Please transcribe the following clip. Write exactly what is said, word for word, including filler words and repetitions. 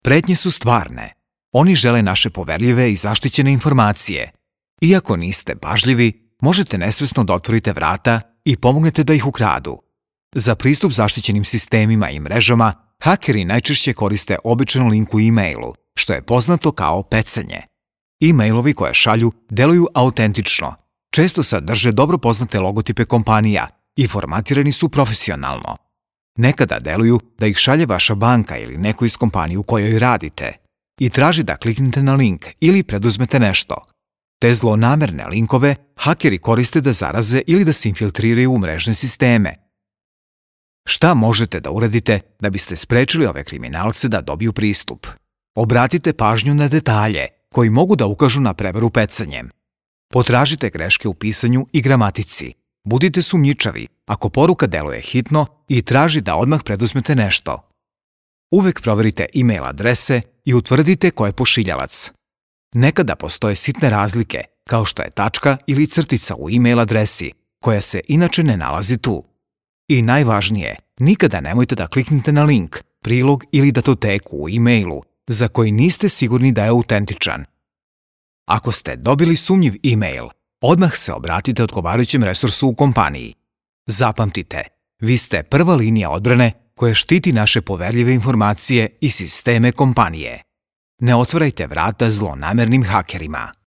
Pretnje su stvarne. Oni žele naše poverljive i zaštićene informacije. Iako niste pažljivi, možete nesvesno da otvorite vrata i pomognete da ih ukradu. Za pristup zaštićenim sistemima i mrežama, hakeri najčešće koriste običan link u e-mailu, što je poznato kao pecanje. E-mailovi koje šalju deluju autentično, često sadrže dobro poznate logotipe kompanija i formatirani su profesionalno. Nekada deluju da ih šalje vaša banka ili neko iz kompanije u kojoj radite i traži da kliknete na link ili preduzmete nešto. Te zlonamerne linkove hakeri koriste da zaraze ili da se infiltriraju u mrežne sisteme. Šta možete da uradite da biste sprečili ove kriminalce da dobiju pristup? Obratite pažnju na detalje koji mogu da ukažu na prevaru pecanjem. Potražite greške u pisanju i gramatici. Budite sumnjičavi ako poruka deluje hitno i traži da odmah preduzmete nešto. Uvek proverite e-mail adrese i utvrdite ko je pošiljalac. Nekada postoje sitne razlike, kao što je tačka ili crtica u e-mail adresi, koja se inače ne nalazi tu. I najvažnije, nikada nemojte da kliknete na link, prilog ili datoteku u e-mailu za koji niste sigurni da je autentičan. Ako ste dobili sumnjiv e-mail, odmah se obratite odgovarajućem resursu u kompaniji. Zapamtite, vi ste prva linija odbrane koja štiti naše poverljive informacije i sisteme kompanije. Ne otvarajte vrata zlonamernim hakerima.